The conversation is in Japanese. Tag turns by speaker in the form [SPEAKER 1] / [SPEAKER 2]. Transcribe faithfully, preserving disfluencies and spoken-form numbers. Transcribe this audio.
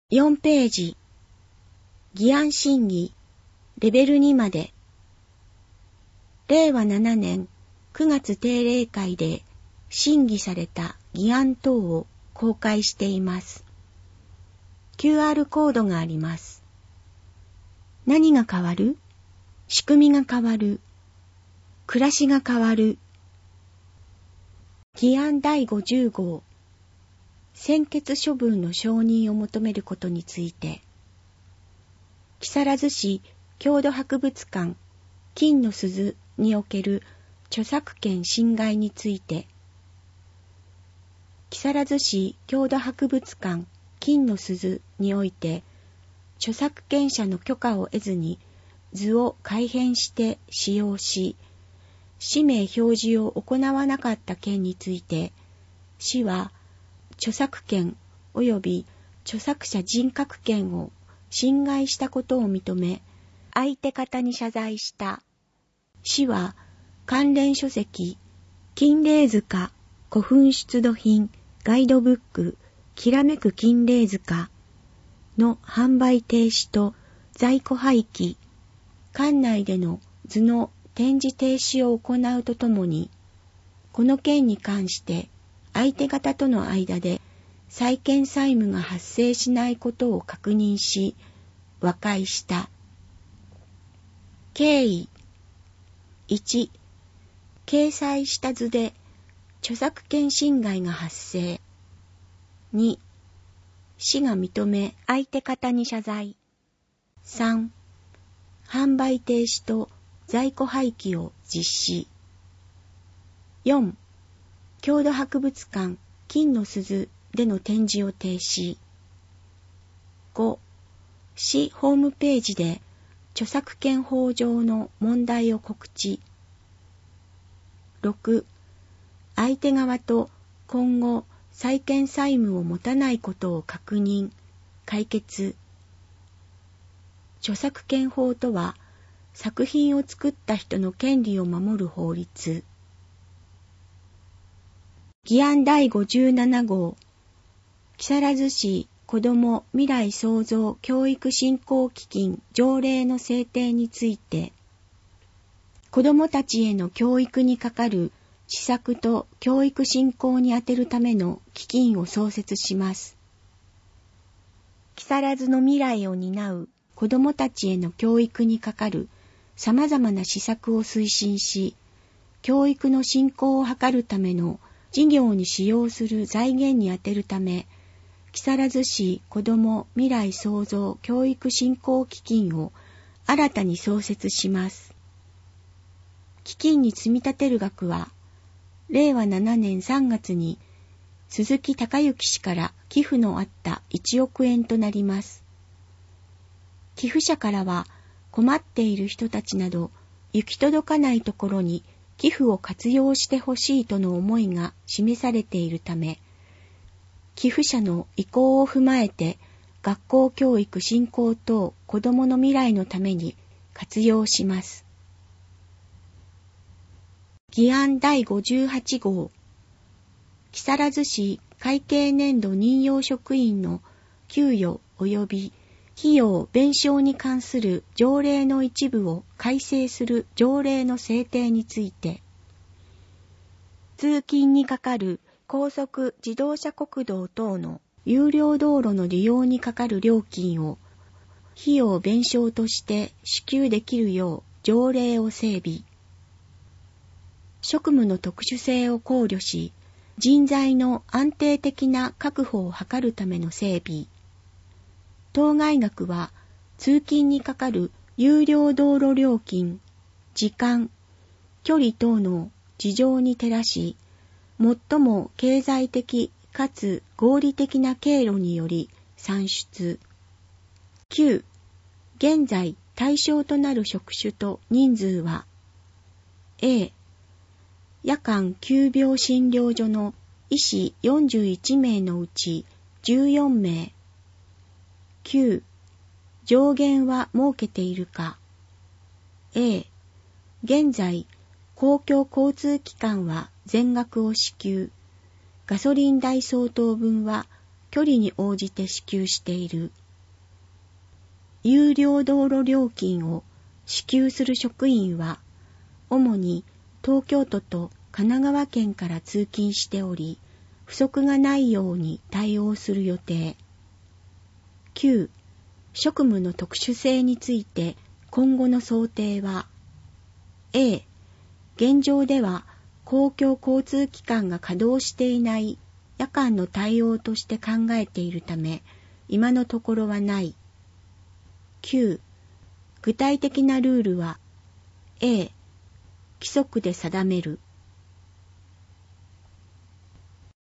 [SPEAKER 1] よんページ、議案審議、レベルにまで。れいわななねんくがつ定例会で審議された議案等を公開しています。キューアール コードがあります。何が変わる？仕組みが変わる。暮らしが変わる。議案だいごじゅうごう、専決処分の承認を求めることについて、木更津市郷土博物館金の鈴における著作権侵害について、木更津市郷土博物館金の鈴において、著作権者の許可を得ずに図を改変して使用し、氏名表示を行わなかった件について、市は著作権及び著作者人格権を侵害したことを認め、相手方に謝罪した。市は関連書籍、金霊塚古墳出土品ガイドブックきらめく金霊塚の販売停止と在庫廃棄、館内での図の展示停止を行うとともに、この件に関して相手方との間で債権債務が発生しないことを確認し、和解した。経緯いち、掲載した図で著作権侵害が発生。に、市が認め相手方に謝罪。さん、販売停止と在庫廃棄を実施。よん、郷土博物館金の鈴での展示を停止。ご、市ホームページで著作権法上の問題を告知。ろく、相手側と今後債権債務を持たないことを確認、解決。著作権法とは、作品を作った人の権利を守る法律。議案だいごじゅうななごう、木更津市子ども未来創造教育振興基金条例の制定について、子どもたちへの教育にかかる施策と教育振興に充てるための基金を創設します。木更津の未来を担う子どもたちへの教育にかかる様々な施策を推進し、教育の振興を図るための事業に使用する財源に充てるため、木更津市子ども未来創造教育振興基金を新たに創設します。基金に積み立てる額は、れいわななねんさんがつに鈴木隆之氏から寄付のあったいちおくえんとなります。寄付者からは困っている人たちなど行き届かないところに寄付を活用してほしいとの思いが示されているため、寄付者の意向を踏まえて学校教育振興等子どもの未来のために活用します。議案だいごじゅうはちごう、木更津市会計年度任用職員の給与及び費用弁償に関する条例の一部を改正する条例の制定について、通勤にかかる高速自動車国道等の有料道路の利用にかかる料金を費用弁償として支給できるよう条例を整備。職務の特殊性を考慮し、人材の安定的な確保を図るための整備。当該額は通勤にかかる有料道路料金、時間、距離等の事情に照らし、最も経済的かつ合理的な経路により算出。きゅう、現在対象となる職種と人数は、A、夜間急病診療所の医師よんじゅういちめいのうちじゅうよんめい。きゅう、上限は設けているか。A、現在、公共交通機関は全額を支給。ガソリン代相当分は距離に応じて支給している。有料道路料金を支給する職員は、主に東京都と神奈川県から通勤しており、不足がないように対応する予定。きゅう、職務の特殊性について今後の想定は、A、現状では公共交通機関が稼働していない夜間の対応として考えているため、今のところはない。きゅう、具体的なルールは、A、規則で定める。